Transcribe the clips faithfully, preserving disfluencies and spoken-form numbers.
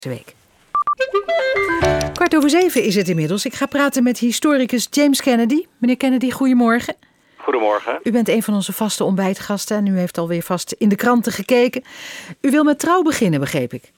week. Kwart over zeven is het inmiddels. Ik ga praten met historicus James Kennedy. Meneer Kennedy, goedemorgen. Goedemorgen. U bent een van onze vaste ontbijtgasten en u heeft alweer vast in de kranten gekeken. U wil met Trouw beginnen, begreep ik.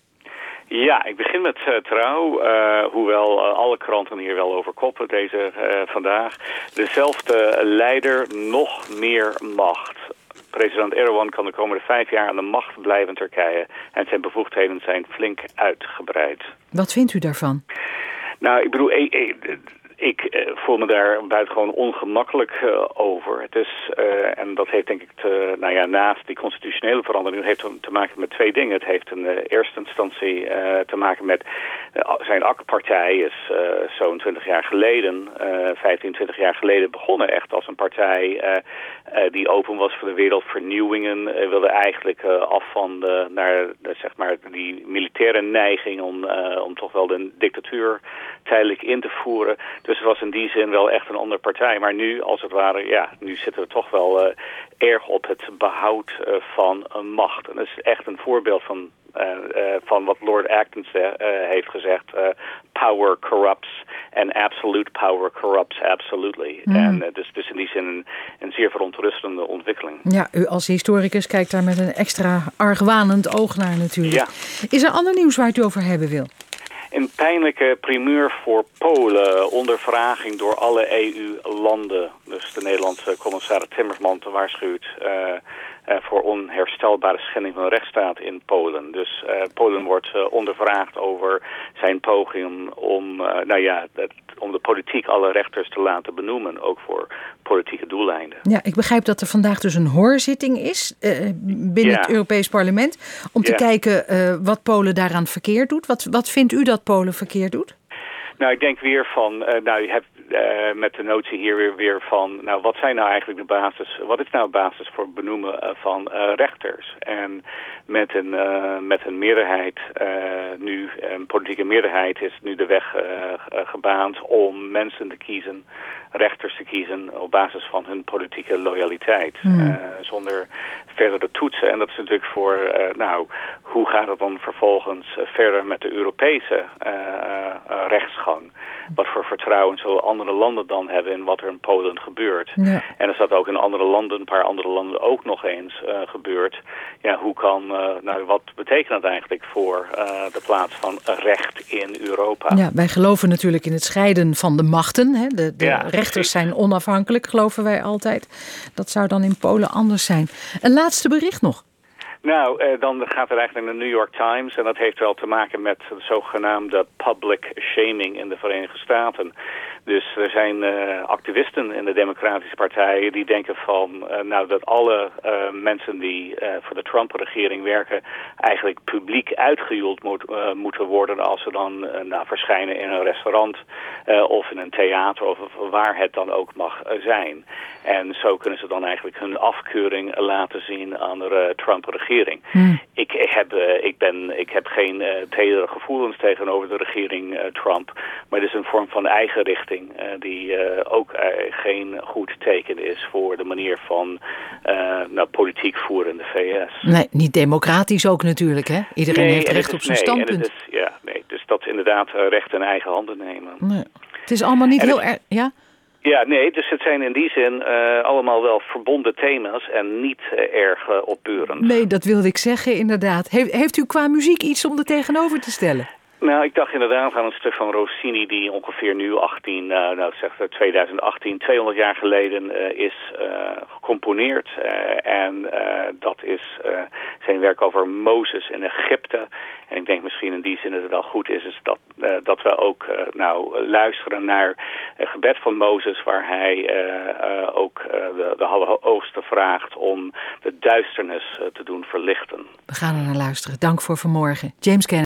Ja, ik begin met uh, Trouw, uh, hoewel uh, alle kranten hier wel over koppen deze uh, vandaag. Dezelfde leider, nog meer macht. President Erdogan kan de komende vijf jaar aan de macht blijven in Turkije. En zijn bevoegdheden zijn flink uitgebreid. Wat vindt u daarvan? Nou, ik bedoel, ik, ik, ik uh, voel me daar buitengewoon ongemakkelijk uh, over. Het is, uh, en dat heeft denk ik, te, nou ja, naast die constitutionele verandering, heeft te maken met twee dingen. Het heeft in de eerste instantie uh, te maken met uh, zijn A K P-partij is uh, zo'n twintig jaar geleden, uh, vijftien, twintig jaar geleden begonnen echt als een partij uh, uh, die open was voor de wereldvernieuwingen. Uh, wilde eigenlijk uh, af van de, naar de, zeg maar, die militaire neiging om, uh, om toch wel de dictatuur tijdelijk in te voeren. Dus het was in die zin wel echt een andere partij. Maar nu, als het ware, ja, nu zitten we toch wel uh, erg op het behoud uh, van een macht. En dat is echt een voorbeeld van, uh, uh, van wat Lord Acton uh, heeft gezegd. Uh, power corrupts and absolute power corrupts absolutely. Mm. En uh, dus, dus in die zin een, een zeer verontrustende ontwikkeling. Ja, u als historicus kijkt daar met een extra argwanend oog naar natuurlijk. Ja. Is er ander nieuws waar u het over hebben wil? Een pijnlijke primeur voor Polen, ondervraging door alle E U-landen. Dus de Nederlandse commissaris Timmermans waarschuwt uh, uh, voor onherstelbare schending van de rechtsstaat in Polen. Dus uh, Polen wordt uh, ondervraagd over zijn poging om, uh, nou ja, het, om de politiek alle rechters te laten benoemen, ook voor politieke doeleinden. Ja, ik begrijp dat er vandaag dus een hoorzitting is uh, binnen ja. het Europees Parlement om te ja. kijken uh, wat Polen daaraan verkeerd doet. Wat, wat vindt u dat Polen verkeerd doet? Nou, ik denk weer van, uh, nou, je hebt uh, met de notie hier weer, weer van, nou, wat zijn nou eigenlijk de basis, wat is nou de basis voor het benoemen uh, van uh, rechters? En met een, uh, met een meerderheid, uh, nu, een politieke meerderheid is nu de weg uh, uh, gebaand om mensen te kiezen, rechters te kiezen op basis van hun politieke loyaliteit. Hmm. Uh, zonder verdere toetsen. En dat is natuurlijk voor, uh, nou, hoe gaat het dan vervolgens uh, verder met de Europese uh, uh, rechtsgang? Wat voor vertrouwen zullen andere landen dan hebben in wat er in Polen gebeurt? Ja. En als dat ook in andere landen, een paar andere landen ook nog eens uh, gebeurt, ja, hoe kan, uh, nou, wat betekent dat eigenlijk voor uh, de plaats van recht in Europa? Ja, wij geloven natuurlijk in het scheiden van de machten. Hè? De, de ja, rechters precies. zijn onafhankelijk, geloven wij altijd. Dat zou dan in Polen anders zijn. Een laatste bericht nog. Nou, eh, dan gaat het eigenlijk naar de New York Times. En dat heeft wel te maken met de zogenaamde public shaming in de Verenigde Staten. Dus er zijn uh, activisten in de Democratische Partij die denken van, uh, nou, dat alle uh, mensen die uh, voor de Trump-regering werken eigenlijk publiek uitgejoeld moet, uh, moeten worden als ze dan uh, nou, verschijnen in een restaurant uh, of in een theater of, of waar het dan ook mag uh, zijn. En zo kunnen ze dan eigenlijk hun afkeuring laten zien aan de uh, Trump-regering. Hmm. Ik, ik, heb, uh, ik, ben, ik heb geen uh, tedere gevoelens tegenover de regering uh, Trump, maar het is een vorm van eigen richting. Uh, die uh, ook uh, geen goed teken is voor de manier van uh, nou, politiek voeren in de V S. Nee, niet democratisch ook natuurlijk, hè? Iedereen nee, heeft recht is, op zijn nee, standpunt. En het is, ja, nee, dus dat inderdaad uh, recht in eigen handen nemen. Nee. Het is allemaal niet en heel erg, ja? Ja, nee, dus het zijn in die zin uh, allemaal wel verbonden thema's en niet uh, erg uh, opbeurend. Nee, dat wilde ik zeggen, inderdaad. He- heeft u qua muziek iets om er tegenover te stellen? Nou, ik dacht inderdaad aan een stuk van Rossini die ongeveer nu achttien, uh, nou zeg twintig achttien, tweehonderd jaar geleden uh, is uh, gecomponeerd. Uh, en uh, dat is uh, zijn werk over Mozes in Egypte. En ik denk misschien in die zin dat het wel goed is, is dat, uh, dat we ook uh, nou, luisteren naar het gebed van Mozes, waar hij uh, uh, ook uh, de, de Allerhoogste vraagt om de duisternis uh, te doen verlichten. We gaan er naar luisteren. Dank voor vanmorgen. James Kennedy.